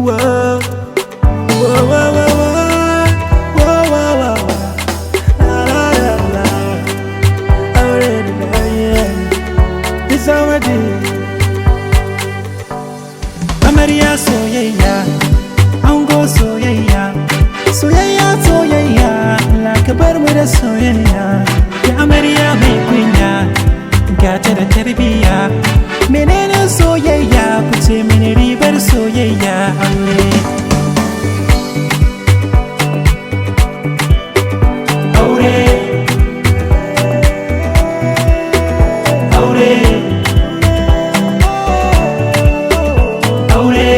whoa, whoa, whoa, whoa, whoa, whoa, whoa, la la la la. Already yeah. It's already. Amarya soyayya, ango soyayya, soyayya soyayya, Allah ka bar mu da soyayya. Da amarya mai kunya, gata da tarbiyya. Menene soyayya, fice mini ribar soyayya aure. Aure, aure,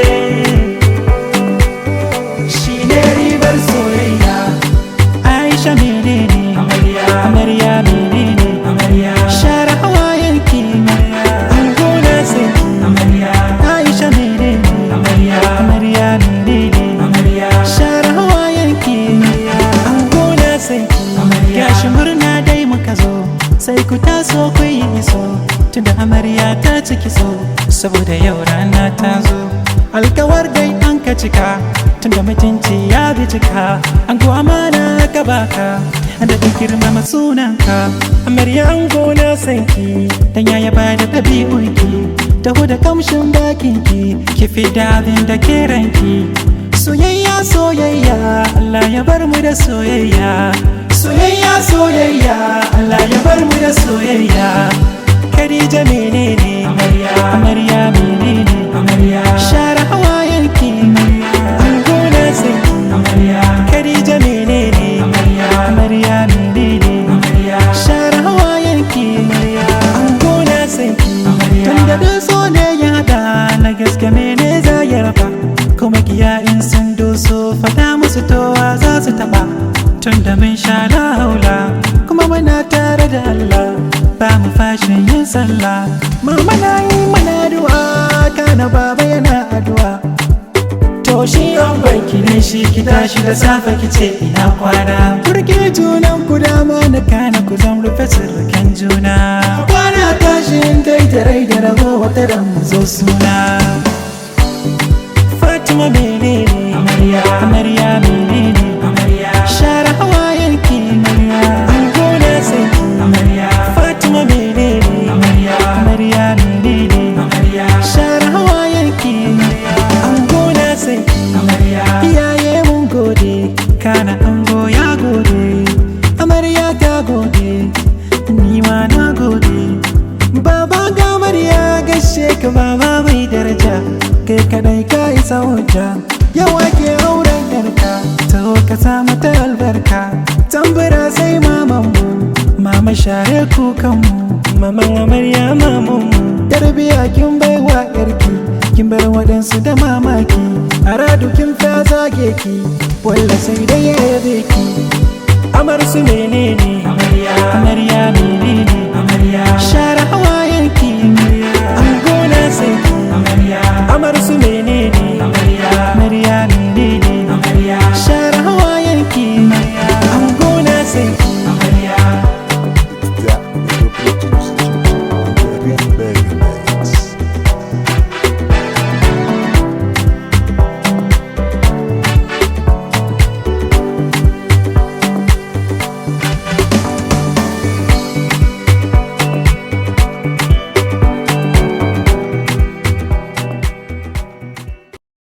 shine ribar soyayya. Aisha menene amarya, amarya menene amarya, share hawayenki ango na sanki amarya. Aisha menene amarya, amarya menene amarya, share hawayenki ango na sanki amarya. Gashi murna dai muka zo, sai ku taso ku yi iso, tunda amarya ta ciki so, saboda yau rana ta zo. Alkawar dai an ka cika, tunda mutunci ya bi cika, ango amana ka baka, da girmama sunanka. Amarya ango na sanki, dan ya yaba da ɗabi'unki, taho da kamshin bakinki, ki fi da abin da ke ranki. Soyayya soyayya, Allah ya bar mu da soyayya. Soyayya soyayya, Allah ya bar mu da soyayya. Khadija menene amarya, amarya menene amarya, share hawayenki ango na sanki amarya. Khadija menene amarya, amarya menene amarya, share hawayenki ango na sanki amarya. Tunda da so ne ya hada, na gaske mene za ya raba, kuma kiya in sun doso fada musu towa za su taba. Tunda mun sha la haula, kuma muna tare da Allah, ba mu fashin yin sallah. Mama na yi mana addu'a, kana baba yana addu'a. To shi an banki ne shi, ki tashi da safe ki ce ina kwana. Kurke junan ku dama na kana ku zan rufe sirrikan juna. Kwana tashin dai da rai da rabo wata ran mu zo suna. Fatima menene amarya, amarya menene amarya, share hawayenki ango na sanki amarya. Fatima menene amarya, amarya menene amarya, share hawayenki ango na sanki amarya. Iyaye mun gode, kana ango ya gode, amarya ta gode, ni ma na gode. Baba ga amarya gaishe ka baba mai daraja, kai kadai ka isa hujja, yawa ke auren yarka, taho ka samu ta albarka. Tambura sai mamanmu, mama share kukanmu, maman amarya mamanmu. Tarbiya kin baiwa yarki, kin bar waɗansu da mamaki, a radu kin fa zage ki, walla sai dai ya yabe ki. Amar su menene amarya, amarya menene amarya, share hawayenki ango na sanki amarya. Amar su